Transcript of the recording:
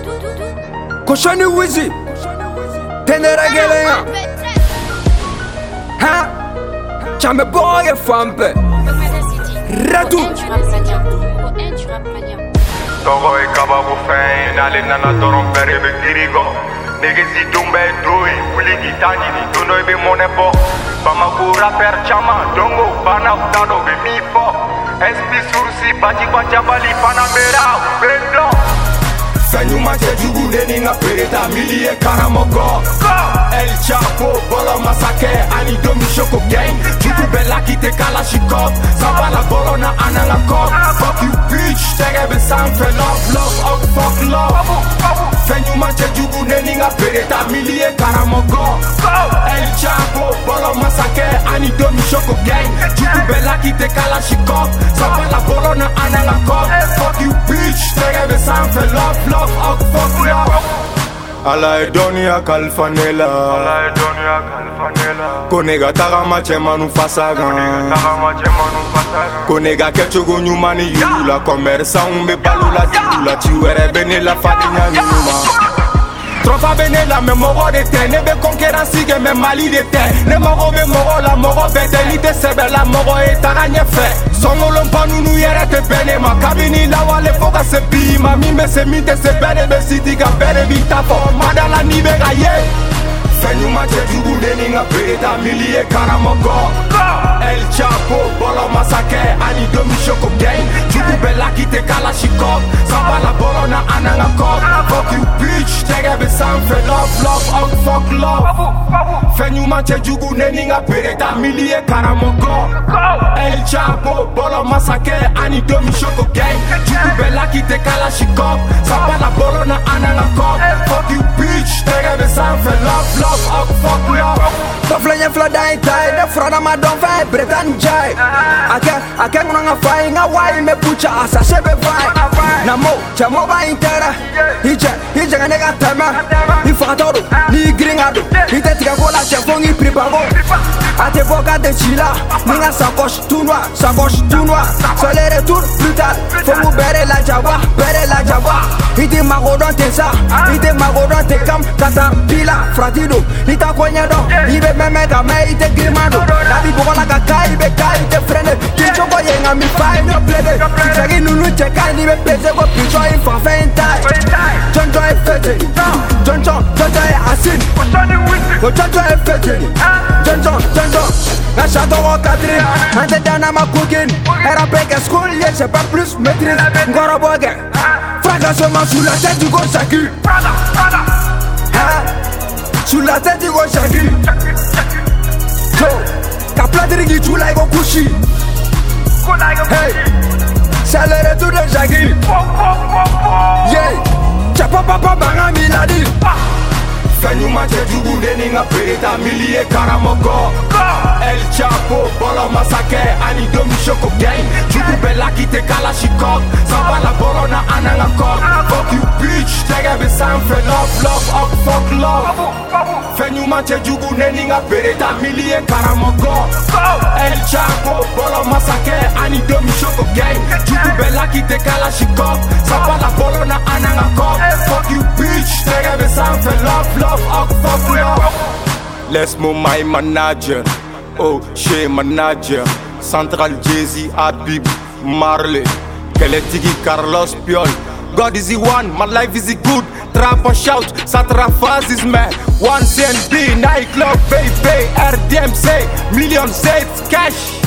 Koshani Wizzy Tenera Gelea Ha Chambe boy e fampe Ratu Togo e kababu fein ale nana doron bere be dirigo Negezi dumbe doi Wuli gitani ni duno be monepo Bamaku rapper chama dongo bana utado be mifo SP sursi baji bajabali panamera bendo Fenyuma te jugu neni nga pereta milie karamoko El Chapo, bolo masake, ani domi shoko gang Jugu bella kite kalashikov Zabala bolo na ananga kop Fuck you bitch, tege be sanfe love, fuck love Fenyuma te jugu neni nga pereta milie karamoko El Chapo, bolo masake, ani domi shoko gang Jugu bella kite kalashikov Zabala bolo na ananga kop Fuck you bitch, tege be sanfe love, fuck love Ala edonia kalfanela Konega tagama chemanu fasagan Konega kechogo nyumani yula Komersa umbe balula dilula Chiwere bene la fadinya nyuma Trofa bene la me moro de te Nebe conquérant sige me mali de te Ne moro be moro la moro bete Ni te sebe la moro e taranye fe Songo lompa nunu yere te bene Ma kabini la wale foka se bi Ma mime se mite se bene be siti ka bene bita fo Madala ni be ga ye Fenyuma te jugu neni nga pereta milie karamoko El Chapo, bolo masake, ani domi shoko gang Jugu bella kite kalashikov Zabala bolo na ananga kop Fuck you bitch, tege be sanfe love, fuck love Fenyuma te jugu neni nga pereta milie karamoko El Chapo, bolo masake, ani domi shoko gang Jugu bella kite kalashikov Zabala bolo na ananga kop Fuck you bitch, tege be sanfe love, fuck love Toflenya flada itai, de frana ma don fai Bretan jai Ake nga fai, nga wai me pucha asa sebe vai Namo, chamo ba intera Ije nga nega tema Ifatoro, ni gringado Ite tika kola chefongi pripago Ate boka de chila Ninga sacoche tout noir Sur les retours plus tard Faut vous bere la java Ite mago don te sa Ite mago don te kam Kata pila, fratido Ita kwenye don Ibe meme kame ite grimado Nabi bukola kaka ibe ka ite frene Kichoko yenga mi fa ino plede Kisagi nunu cheka nibe pleze Go picho infa fentai Jonjo e fete Jonjo e asin Jonjo e fete Jonjo La château au quadrille Ante dana ma cooking Era peke school yeah j'ai pas plus maîtrise Ngoro boge Fracassement sous la tête du gros chaki Sous la tête du gros chaki Kapladirigi chula ego kushi Hey C'est le retour de Shaggy Yeah Chapa papa banga miladi Fenyuma te jugu neni nga pereta milie karamoko El Chapo, bolo masake, ani domi shoko gang Jugu bella kite kalashikov Zabala bolo na ananga kop Fuck you bitch, tege be sanfe love, fuck love Fenyuma te jugu neni nga pereta milie karamoko El Chapo, bolo masake, ani domi shoko gang Jugu bella kite kalashikov Zabala bolo na ananga kop Fuck you bitch, tege be sanfe love, fuck love Let's move my manager Oh, chez manager Central Jay-Z, Habib, Marley Keletigi, Carlos, Piol God is the one, my life is the good Trap or shout, Satrafaz is man 1CNB, nightclub, baby RDMC, million sets, cash